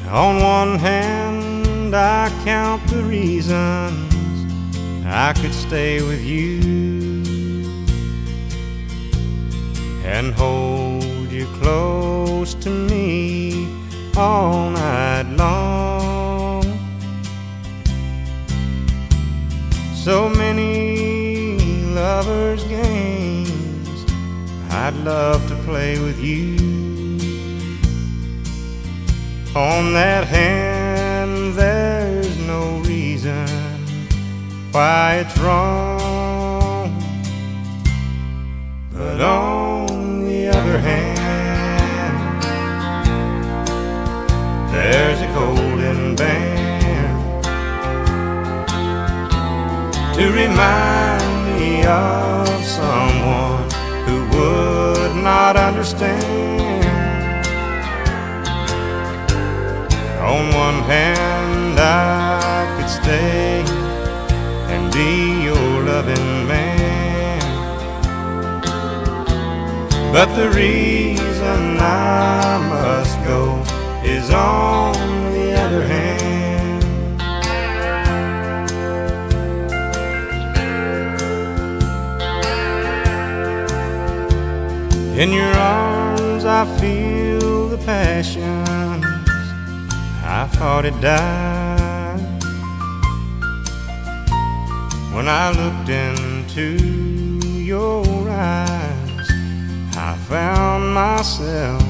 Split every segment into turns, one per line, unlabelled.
On one hand, I count the reasons I could stay with you and hold you close to me all night long. So many lovers' games I'd love to play with you. On that hand, there's no reason why it's wrong. But on the other hand, there's a golden band to remind me of someone who would not understand. On one hand, I could stay and be your loving man, but the reason I must go is on the other hand. In your arms I feel the passions I thought it died. When I looked into your eyes, I found myself.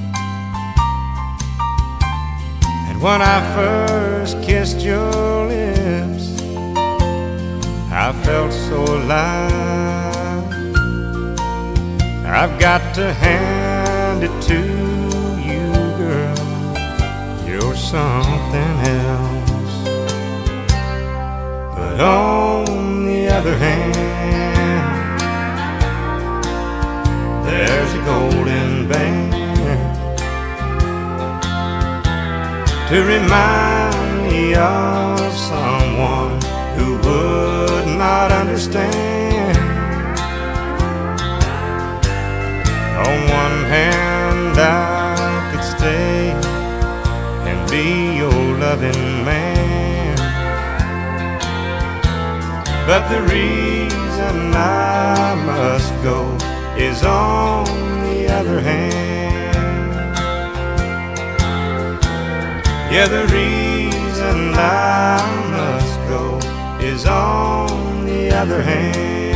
And when I first kissed your lips, I felt so alive. I've got to hand it to you, girl, you're something else. But on the other hand, there's a golden band to remind me of someone who would not understand. On one hand, I could stay and be your loving man, but the reason I must go is on the other hand. Yeah, the reason I must go is on the other hand.